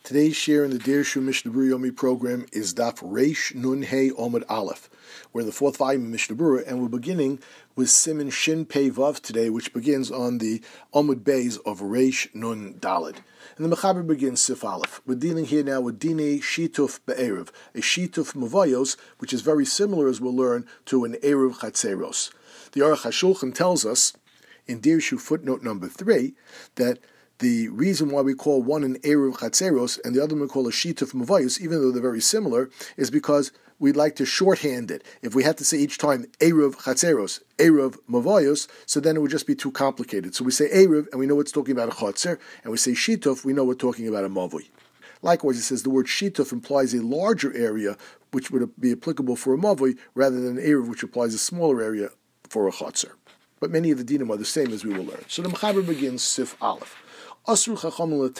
Today's share in the Dirshu Mishnah Berurah Yomi program is Daf Reish Nun Hey Omid Aleph. We're in the fourth volume of Mishnah Berurah, and we're beginning with Siman Shin Pei Vav today, which begins on the Omid Beis of Reish Nun Daled. And the Mechaber begins Sif Aleph. We're dealing here now with Dinei Shituf Be'erev, a Shituf Mavayos, which is very similar, as we'll learn, to an Erev Chatzeros. The Aruch HaShulchan tells us in Dirshu footnote number 3 that the reason why we call one an Erev Chatzeros and the other one we call a Shituf Mavayos, even though they're very similar, is because we'd like to shorthand it. If we had to say each time Erev Chatzeros, Erev Mavayos, so then it would just be too complicated. So we say Erev, and we know it's talking about a Chatzer, and we say Shituf, we know we're talking about a Mavoi. Likewise, it says the word Shituf implies a larger area, which would be applicable for a Mavoi, rather than an Erev, which applies a smaller area for a Chatzer. But many of the dinim are the same, as we will learn. So the Mechaber begins Sif Aleph. One is forbidden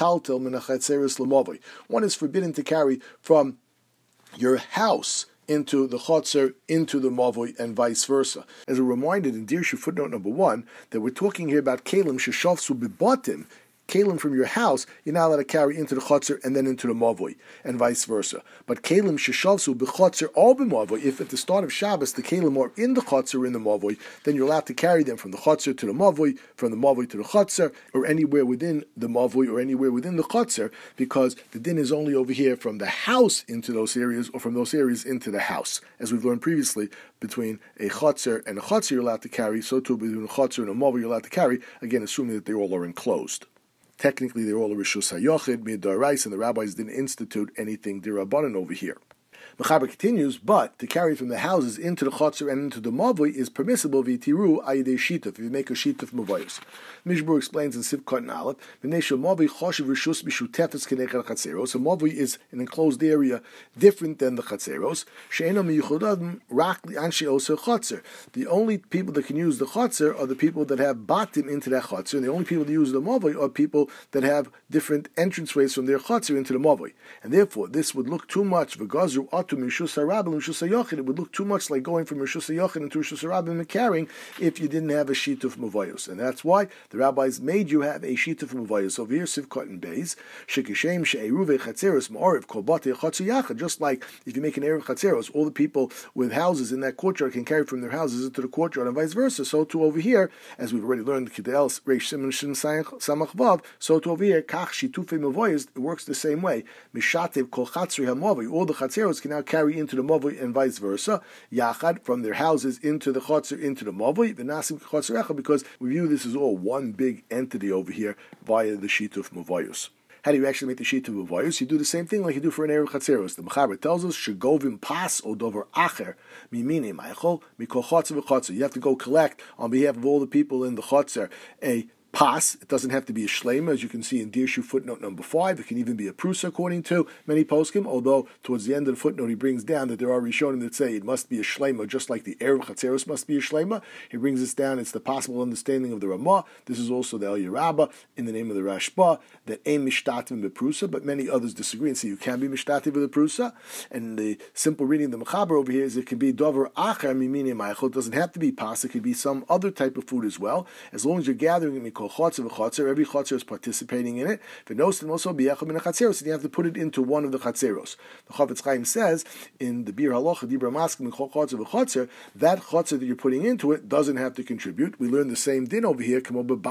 to carry from your house into the chotzer, into the mavoi, and vice versa. As a reminder in Dirshu footnote number 1, that we're talking here about kelim sheshavsu bibatim. Kelim from your house, you're not allowed to carry into the chotzer and then into the mavoi, and vice versa. But kelim sheshavsu b'chotzer or b'mavoi, if at the start of Shabbos the kelim are in the chotzer or in the mavoi, then you're allowed to carry them from the chotzer to the mavoi, from the mavoi to the chotzer, or anywhere within the mavoi or anywhere within the chotzer, because the din is only over here from the house into those areas, or from those areas into the house. As we've learned previously, between a chotzer and a chotzer you're allowed to carry, so too between a chotzer and a mavoi you're allowed to carry, again assuming that they all are enclosed. Technically, they're all a Rishus HaYochid, Midarais, and the rabbis didn't institute anything Dirabanan over here. Mechaber continues, but to carry from the houses into the chotzer and into the mavoi is permissible v'tiru ayidei shituf, if you make a shituf mavayos. Mishbur explains in Sivkot and Aleph, V'nesha mavoi choshev rishus b'shutefes k'nechad chatzeros. A mavoi is an enclosed area different than the chatzeros. She'eno miyuchodadim rak li'anshei oser chotzer. The only people that can use the chotzer are the people that have batim into that chotzer, and the only people that use the mavoi are people that have different entranceways from their chotzer into the mavoi. And therefore, this would look too much v'gazru to Rishus HaRabim and Rishus HaYochid. It would look too much like going from Rishus HaYochid into Rishus HaRabim and carrying if you didn't have a Shituf Mavayos. And that's why the rabbis made you have a Shituf Mavayos. Over here, Sivkot and Beis, Shekishem She'eruve Chatzeros Ma'ariv Kol Batei Chatzer Yachad. Just like if you make an Erev Chatzeros, all the people with houses in that courtyard can carry from their houses into the courtyard and vice versa. So too over here, as we've already learned, Kidel Reish Siman Shin Samach Vav, so too over here, Kach Shitufei Mavayos, it works the same way. Mishatev Kol Chatzri HaMavoi. All the Chatzeros can now carry into the mavoi and vice versa, yachad, from their houses into the chotzer, into the mavoi, v'nasim chotzer echad, because we view this as all one big entity over here via the shituf mavayos. How do you actually make the shituf mavayos? You do the same thing like you do for an erev chatzeros. The Mechaber tells us, shegovim pas o dover acher mimini ma'echol mikol chotzer v'chotzer. You have to go collect on behalf of all the people in the chotzer a pas. It doesn't have to be a shleima, as you can see in Dirshu footnote number 5. It can even be a prusa, according to many poskim, although towards the end of the footnote he brings down that there are rishonim that say it must be a shleima, just like the erev chatzeros must be a shleima. He brings this down. It's the possible understanding of the Ramah. This is also the El Yerabba in the name of the Rashba, that ein mishtatim beprusa, but many others disagree and say you can be mishtatim with a prusa. And the simple reading of the Mechaber over here is it can be dover acher mimini ma'echol. It doesn't have to be pas. It could be some other type of food as well, as long as you're gathering it. Chotzer v'chotzer, every chotzer is participating in it. V'nostim also b'yachad min chatzeros, and you have to put it into one of the chatzeros. The Chafetz Chaim says in the Bir Halacha Dibra Maskim Chol Chotzer v'chotzer, that chotzer that you're putting into it doesn't have to contribute. We learn the same din over here. Just like the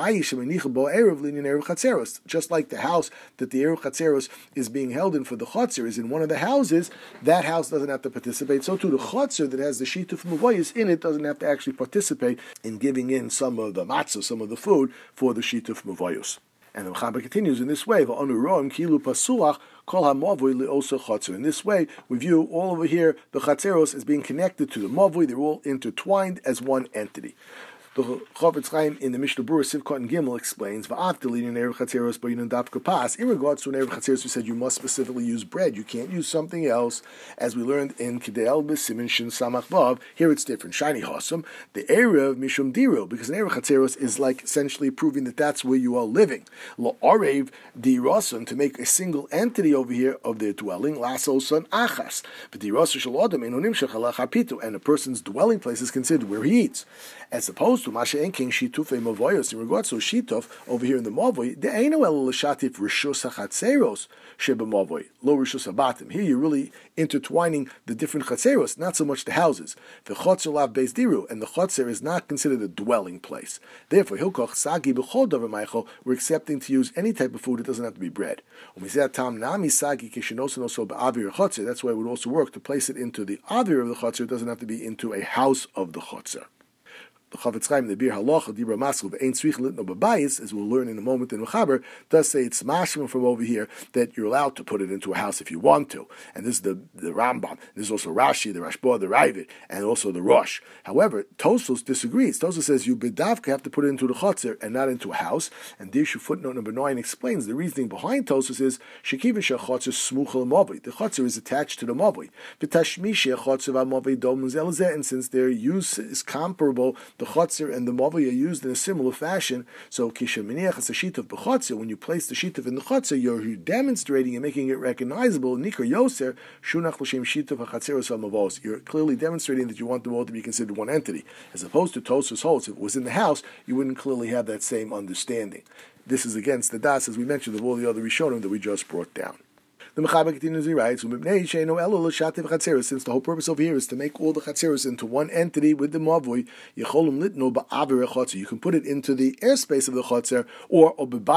house that the erev chatzeros is being held in for the chotzer is in one of the houses, that house doesn't have to participate. So too the chotzer that has the shituf mavayos in it doesn't have to actually participate in giving in some of the matzah, some of the food for the shituf mavayos. And the Mechaber continues in this way. In this way, we view all over here the chatzeros as being connected to the mavoi. They're all intertwined as one entity. The Chafetz Chaim in the Mishnah Berurah Sivkot and Gimel explains, in regards to an erev chatzeros, we said you must specifically use bread. You can't use something else, as we learned in Kidel B'Simin Shin Samach Vav. Here it's different. Shiny Hasam, the erev mishum diro, because an erev chatzeros is like essentially proving that that's where you are living. Lo arev dirason, to make a single entity over here of their dwelling. Lasosan achas, but dirason shel adam enonim shechalach hapitu, and a person's dwelling place is considered where he eats, as opposed opposed to Masha Enking Shituf Mavoyos, in regards to Shituf over here in the Mavoy, the Eino El Lashatif Rishus Chatzeros Sheba Mavoy, Lo Rishus Abatim. Here you're really intertwining the different Chatzeros, not so much the houses. The Chotzer Lav Beis Diru, and the Chotzer is not considered a dwelling place. Therefore, Hilkoch Sagi B'chol Dover Michael, we're accepting to use any type of food. It doesn't have to be bread. That's why it would also work to place it into the avir of the chotzer. It doesn't have to be into a house of the chotzer. The Chafetz Chaim, the Bir Halacha, Dibra Maskov, Ein Tzrich Litno B'Bayis, as we'll learn in a moment in Mechaber, does say it's mashma from over here that you're allowed to put it into a house if you want to. And this is the Rambam. This is also Rashi, the Rashba, the Ravid, and also the Rosh. However, Tosfos disagrees. Tosfos says you bedavka have to put it into the chotzer and not into a house. And Dirshu footnote number 9 explains the reasoning behind Tosfos is Shekiva Shechotzer Smuchel Mavoi. The chotzer is attached to the Mavoi. V'tashmishe Chotzer V'Mavoi Dom Zelzeh, and since their use is comparable, the chotzer and the mavoi are used in a similar fashion. So kishaminiach is a sheet of the chotzer. When you place the sheet in the chotzer, you're demonstrating and making it recognizable. Nikar yoser shunach l'shem sheet of chatzeros mavos. You're clearly demonstrating that you want them all to be considered one entity, as opposed to Tosfos holds. If it was in the house, you wouldn't clearly have that same understanding. This is against the das, as we mentioned, of all the other Rishonim that we just brought down. The Mechaber continues, he writes, since the whole purpose over here is to make all the chatzeros into one entity with the mavoi, you can put it into the airspace of the chatzer, or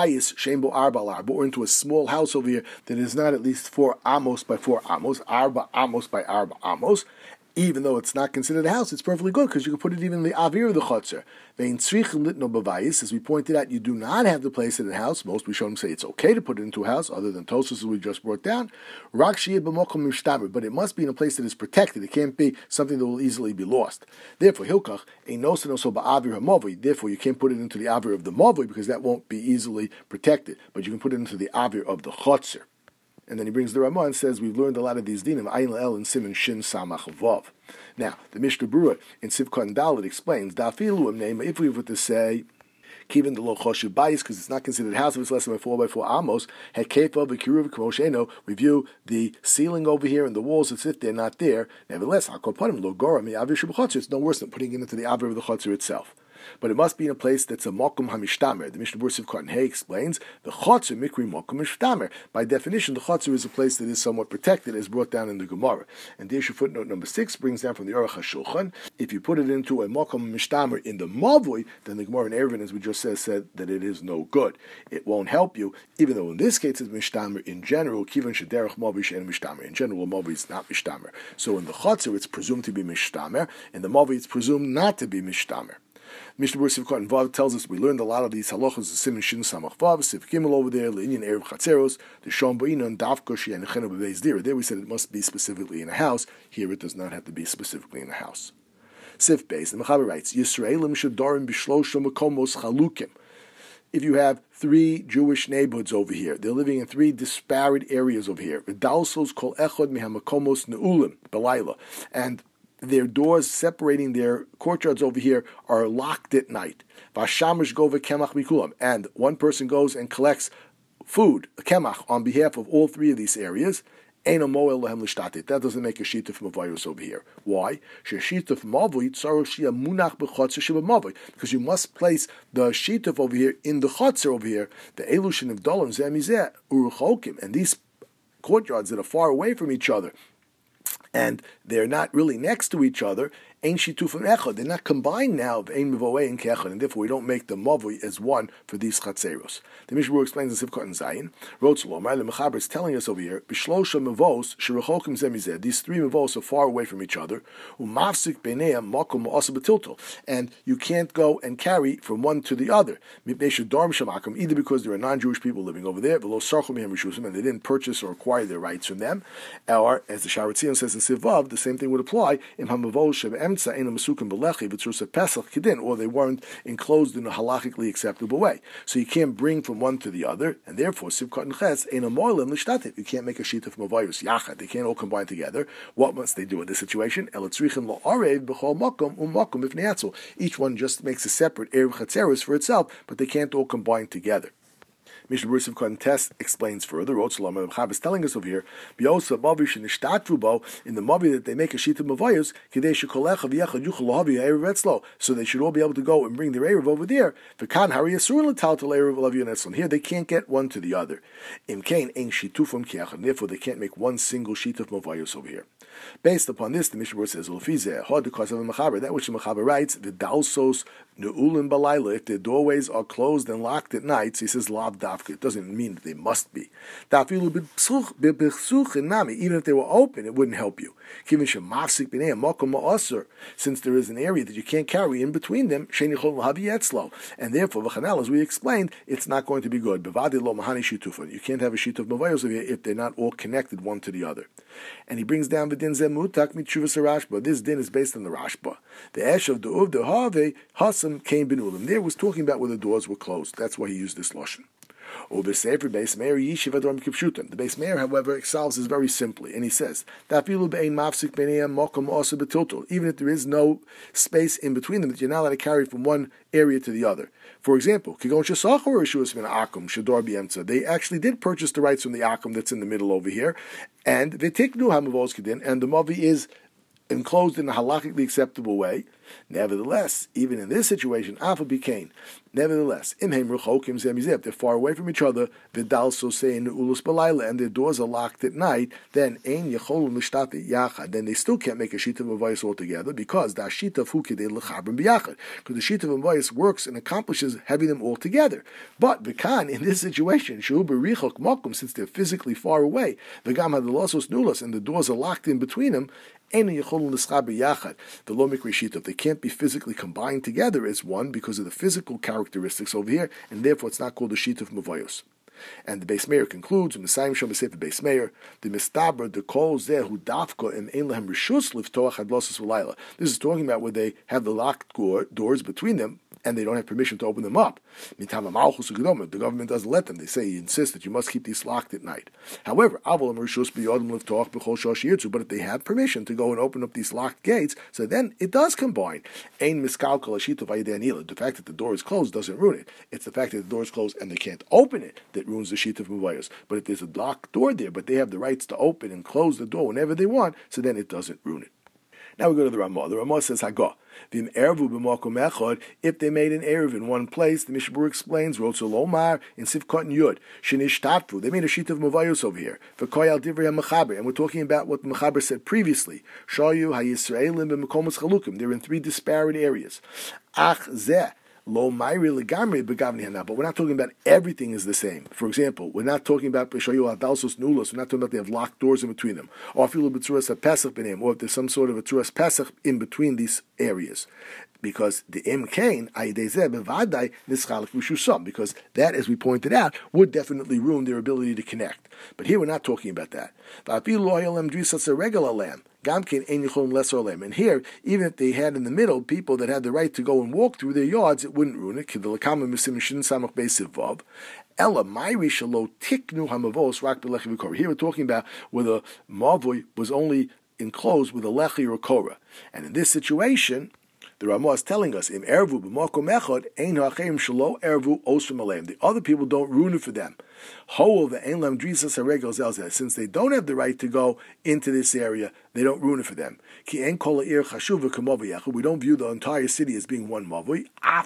into a small house over here that is not at least 4 amos by 4 amos, arba amos by arba amos. Even though it's not considered a house, it's perfectly good because you can put it even in the avir of the chotzer. As we pointed out, you do not have to place it in a house. Most Rishonim say it's okay to put it into a house, other than Tosfos as we just brought down. But it must be in a place that is protected. It can't be something that will easily be lost. Therefore, Hilkach, therefore you can't put it into the avir of the mavoi because that won't be easily protected. But you can put it into the avir of the chotzer. And then he brings the Ramah and says, we've learned a lot of these dinim, Ayin La'el and Siman Shin Samach Vav. Now, the Mishnah Berurah in Sivkot and Dalet explains, Dafilu Nema, if we were to say, Kivin the Lo Choshev Bayis, because it's not considered a house, if it's less than 4 by 4 amos, Hekefa V'Kiruv K'mosheno, we view the ceiling over here and the walls as if they're not there. Nevertheless, HaKopanim Lo Gora Mi Avir Sheb'Chotzer, it's no worse than putting it into the Avir of the Chotzer itself. But it must be in a place that's a mokum hamishtamer. The Mishnah Berurah Sivkot and Hay explains the chotzer mikri mokum mishtamer. By definition, the chotzer is a place that is somewhat protected, as brought down in the Gemara. And the issue footnote number 6 brings down from the Aruch HaShulchan. If you put it into a mokum mishtamer in the mavoi, then the Gemara in Eruvin, as we just said that it is no good. It won't help you, even though in this case it's mishtamer in general. Kivan shederach mavi she'en mishtamer. In general, mavi is not mishtamer. So in the chotzer, it's presumed to be mishtamer. In the mavi, it's presumed not to be mishtamer. Mishnah Berurah Sivkot and Vav tells us we learned a lot of these halachas of Siman Shin Samach Vav, Siv Gimel over there, Le'inyan Erev Chatzeros, the Shom Bo'ina, and Davko She'en Chenu B'Beis Dira. There we said it must be specifically in a house. Here it does not have to be specifically in a house. Sif Beis, the Mechaber writes, Yisraelim Shadorim B'Shlosha Makomos Chalukim. If you have 3 Jewish neighborhoods over here, they're living in 3 disparate areas over here. V'dalsos kol echod mihamakomos neulim b'layla, and their doors separating their courtyards over here are locked at night. And one person goes and collects food, a kemach, on behalf of all 3 of these areas. That doesn't make a shituf mavayos over here. Why? Because you must place the shituf over here in the chotzer over here. The elushin of dolam zemizeh uruchokim, and these courtyards that are far away from each other, and they're not really next to each other, Ein Shitufim Echad. They're not combined now of Ein Mevoei and Kechad, and therefore we don't make the Mavoi as one for these Chatzeros. The Mishnah Berurah explains in Sivkot and Zayin. Rotzalomar, the Mechaber is telling us over here, Bishlosha Mevos, Sherechokim Zemizeh. These 3 Mevos are far away from each other. Umafsik Beineim Makom Asa Betiltol. And you can't go and carry from one to the other. Either because there are non-Jewish people living over there, and they didn't purchase or acquire their rights from them, or, as the Sharet Zion says in Sivav, the same thing would apply, or they weren't enclosed in a halachically acceptable way. So you can't bring from one to the other, and therefore Sivkot and Ches ain't a moilim l'shtativ. You can't make a sheet of mavayus yachad. They can't all combine together. What must they do in this situation? Each one just makes a separate erev chatzeros for itself, but they can't all combine together. Mishnah Berurah Sivkot Test explains further. Rotzelom Chav is telling us over here, B'yosa Mavi Shenishtatvu Bo, in the Mavi that they make a sheet of Mavayos, Kidei Shekolecha V'yachad Yuchal Lahavi Erev Etzlo, so they should all be able to go and bring their Erev over there. V'kan Hari Yisur L'tal Tal Erev Lahavi Etzlo. Here they can't get one to the other. Imkain Ein Shitufim Kiachad. Therefore they can't make one single sheet of Mavayos over here. Based upon this, the Mishnah Berurah says, Ulfizeh Hod because of a Mechaber, that which the Mechaber writes, the Dalsos Neulim Balayla, if their doorways are closed and locked at night, so he says Lav Dafka. It doesn't mean that they must be. Even if they were open, it wouldn't help you. Since there is an area that you can't carry in between them, and therefore, as we explained, it's not going to be good. You can't have a sheet of mavayos if they're not all connected one to the other. And he brings down the din zemutak mitshuvas Rashba. This din is based on the Rashba. The esh of the uv the have hasam came benulim. There was talking about where the doors were closed. That's why he used this lashon. The Beis Meir, however, solves this very simply, and he says that even if there is no space in between them, that you're not allowed to carry from one area to the other. For example, they actually did purchase the rights from the Akum that's in the middle over here, and the Mavi is enclosed in a halachically acceptable way. Nevertheless, even in this situation, Alpha became. Nevertheless, if they're far away from each other, and their doors are locked at night, then then they still can't make a sheet of mavayos altogether, because the sheet of because the sheet of mavayos works and accomplishes having them all together. But in this situation, since they're physically far away, and the doors are locked in between them, the lo mikri shita, they can't be physically combined together as one because of the physical characteristics over here, and therefore it's not called a sheet of mavayos. And the Beis Meir concludes, the Beis Meir, the mistaber, the kol zeh hu dafka im ein lehem rishus liftoach hadlosus v'layla. This is talking about where they have the locked doors between them, and they don't have permission to open them up. The government doesn't let them. They say, you insist that you must keep these locked at night. However, but if they have permission to go and open up these locked gates, so then it does combine. The fact that the door is closed doesn't ruin it. It's the fact that the door is closed and they can't open it that ruins the sheet of muvayos. But if there's a locked door there, but they have the rights to open and close the door whenever they want, so then it doesn't ruin it. Now we go to the Ramah. The Ramah says, Hagah. If they made an erev in one place, the Mishnah Berurah explains, Rotzolomar in Sivkot and Yud, Shenishtatvu. They made a sheet of Mavayos over here. V'koyal divrei HaMechaber. And we're talking about what the Mechaber said previously. Shayu HaYisraelim b'Mekomos Chalukim. They're in three disparate areas. Ach zeh. Lo Mairi Legamri Begavni Hana, but we're not talking about everything is the same. For example, we're not talking about Peshayu Adalsos Nulos, we're not talking about they have locked doors in between them. Or if there's some sort of a Tzuras Pesach in between these areas. Because the Imkain, because that, as we pointed out, would definitely ruin their ability to connect. But here we're not talking about that. And here, even if they had in the middle people that had the right to go and walk through their yards, it wouldn't ruin it. Here we're talking about where the mavoi was only enclosed with a lechi or a korah. And in this situation, the Ramah is telling us, the other people don't ruin it for them. Since they don't have the right to go into this area, they don't ruin it for them. We don't view the entire city as being one mavui,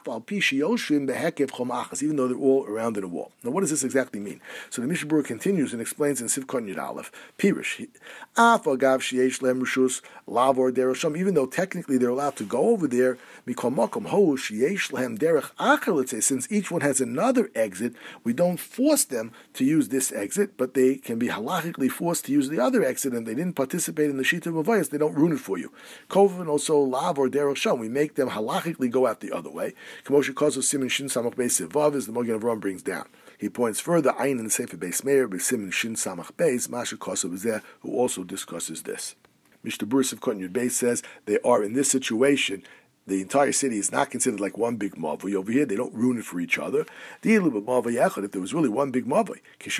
even though they're all around in a wall. Now, what does this exactly mean? So the Mishnah Berurah continues and explains in Sivkot Yud Aleph, Pirish, even though technically they're allowed to go over there, since each one has another exit, we don't force them to use this exit, but they can be halachically forced to use the other exit, and they didn't participate in the sheet of mavayos, they don't ruin it for you. Kov and also lav or derech sham, we make them halachically go out the other way. Kamosha Kozo Siman Shin Samach Beis Vav, as the Magen Avraham brings down. He points further, Ayin in the Sefer Beis Meir, Siman Shin Samach Beis, Masha Koso is there, who also discusses this. Mishnah Berurah Sivkot Yud Beis says they are in this situation. The entire city is not considered like one big mavui. Over here, they don't ruin it for each other. If there was really one big mavui,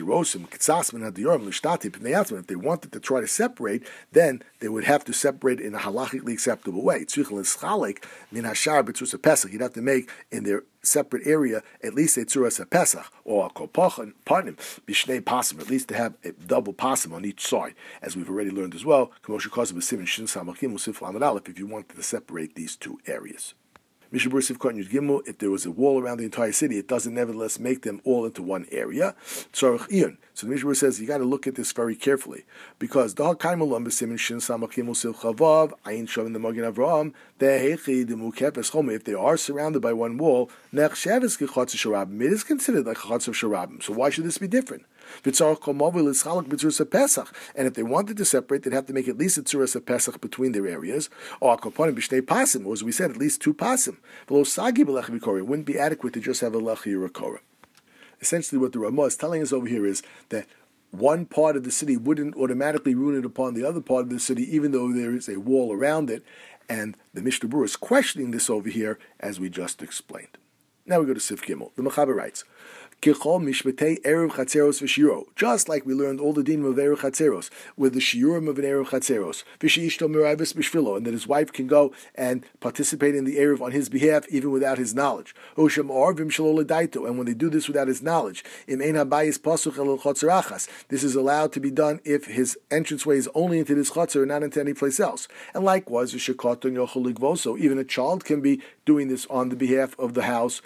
if they wanted to try to separate, then they would have to separate in a halachically acceptable way. You'd have to make in their separate area, at least a tzuras pesach or a kopachan partnim bishnei pasim, at least to have a double pasim on each side, as we've already learned as well. If you wanted to separate these two areas. If there was a wall around the entire city, it doesn't nevertheless make them all into one area. So the Mishnah says you got to look at this very carefully, because if they are surrounded by one wall, it is considered like a chutz of sharabim. So why should this be different? And if they wanted to separate, they'd have to make at least a tzuras of Pesach between their areas, or as we said, at least two pasim. It wouldn't be adequate to just have a lechi or a korah. Essentially, what the Ramah is telling us over here is that one part of the city wouldn't automatically ruin it upon the other part of the city, even though there is a wall around it. And the Mishnah Berurah is questioning this over here, as we just explained. Now we go to Sif Gimel. The Mechaber writes, just like we learned all the dinim of Erev Chatzeros, with the shiurim of an Erev Chatzeros, and that his wife can go and participate in the Erev on his behalf, even without his knowledge. And when they do this without his knowledge, this is allowed to be done if his entranceway is only into this Chatzer and not into any place else. And likewise, even a child can be doing this on the behalf of the house.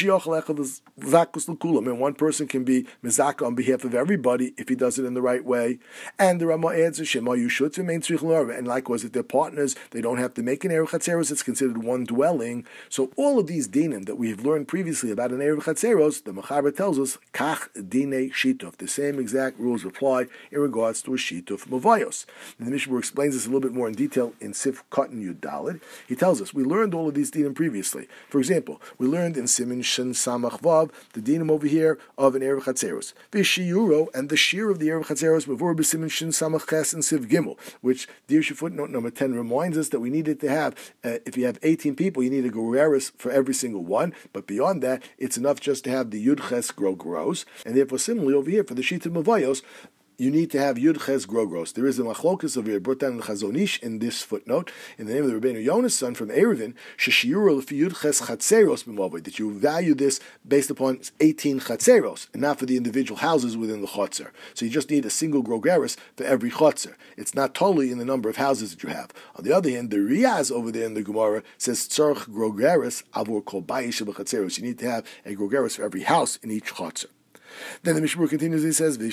And one person can be mezaka on behalf of everybody if he does it in the right way. And the Ramah adds, and likewise, if they're partners, they don't have to make an Erev Chatzeros, it's considered one dwelling. So all of these dinim that we have learned previously about an Erev Chatzeros, the Mechaber tells us, kach dine shituf, the same exact rules apply in regards to a shituf mavayos. And the Mishnah explains this a little bit more in detail in Sif Katan Yud Daled. He tells us, we learned all of these dinim previously. For example, we learned in Simin Shin Samach Vav, the dinim over here of an Erev Chatzeros. V'shiyuro, and the shear of the Erev Chatzeros before b'simin shin samach ches and siv gimel, which Dirshu footnote number 10 reminds us that we needed to have, if you have 18 people, you need a goreris for every single one, but beyond that, it's enough just to have the yud ches gross, and therefore similarly over here, for the shita mavayos, you need to have Yud Ches Grogros. There is a machlokas over here, brought down in the Chazon Ish in this footnote, in the name of the Rabbeinu Yona's son from Eruvin, Sheshiyur Lefi Yud Ches Chatzeros b'Mavoi, that you value this based upon 18 Chatzeros, and not for the individual houses within the Chotzer. So you just need a single Grogeris for every Chotzer. It's not totally in the number of houses that you have. On the other hand, the Riyaz over there in the Gemara says Tzarch Grogeris Avur Kol Bayish B'Chatzeros. You need to have a Grogeris for every house in each Chotzer. Then the Mishnah continues, he says,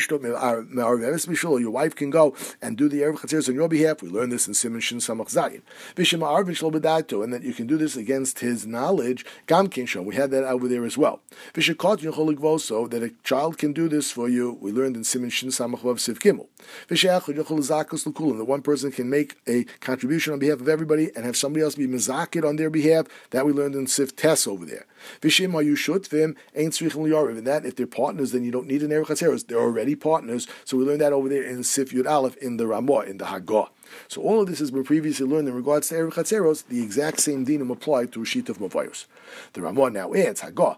your wife can go and do the Erev Chatzeros on your behalf. We learned this in Siman Shin Samach Zayin. And that you can do this against his knowledge. We had that over there as well. So that a child can do this for you. We learned in Siman Shin Samach Vav Siv Gimel. And that one person can make a contribution on behalf of everybody and have somebody else be mezakid on their behalf. That we learned in Siv Tes over there. And that if they're partners, then you don't need an Erev Chatzeros. They're already partners. So we learned that over there in Sif Yud Aleph in the Ramah, in the Hagah. So all of this has been previously learned in regards to Erev Chatzeros. The exact same dinim apply to a sheet of Mavayos. The Ramah now adds Hagah.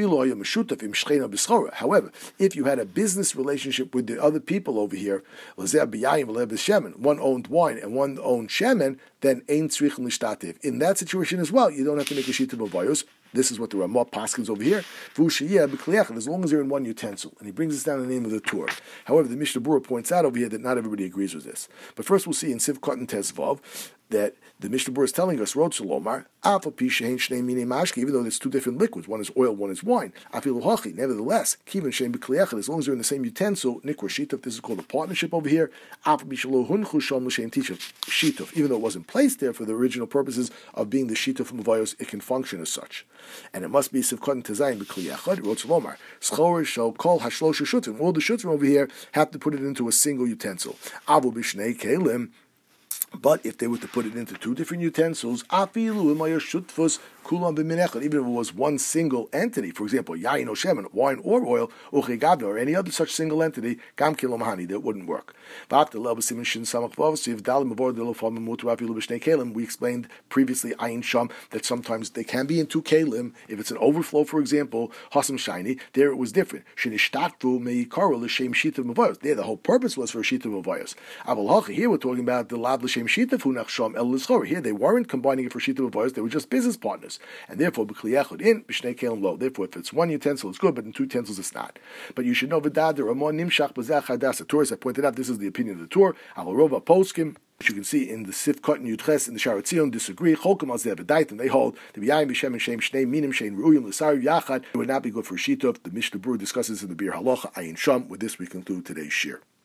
However, if you had a business relationship with the other people over here, one owned wine and one owned shemen, then ein tzrichen lishtativ. In that situation as well, you don't have to make a sheet of Mavayos. This is what the Ramah paskins over here. As long as they're in one utensil. And he brings us down the name of the Torah. However, the Mishnah Berurah points out over here that not everybody agrees with this. But first we'll see in Siv Katan Tezvav that the Mishnah Berurah is telling us, Rod Shalomar, even though there's two different liquids, one is oil, one is wine. Nevertheless, as long as they're in the same utensil, this is called a partnership over here. Even though it wasn't placed there for the original purposes of being the shita from Mavayos, it can function as such. And it must be Sivkot Tezayin b'Kliyachad, Rod Shalomar. Schor shall call Hashlosha Shutim. All the Shutim over here have to put it into a single utensil. Avu b'Shnei Kelim. But if they were to put it into two different utensils, even if it was one single entity, for example, yain or shemen, wine or oil, or any other such single entity, that wouldn't work. We explained previously ayin sham that sometimes they can be in two kelim. If it's an overflow, for example, hasam shiny, there it was different. There, the whole purpose was for a shita mavayos. Here we're talking about the lav l'shem shita funachsham el l'schor. Here they weren't combining it for shita avodas; they were just business partners, and therefore b'kli echad in b'shnei kelim lo. Therefore, if it's one utensil, it's good, but in two utensils, it's not. But you should know v'dad the Ramon nimshach b'zeh chadas. The Torah, as I pointed out, this is the opinion of the Torah. Alarova poskim, which you can see in the Sif Katan Yudches in the Sharat Zion, disagree. Cholkom al zeh v'dait, and they hold the b'yayim b'shem and shem shnei minim shein ru'yim l'sari yachad. It would not be good for shita. The Mishnah Berurah discusses in the Bir Halacha Ayin Sham. With this, we conclude today's shir.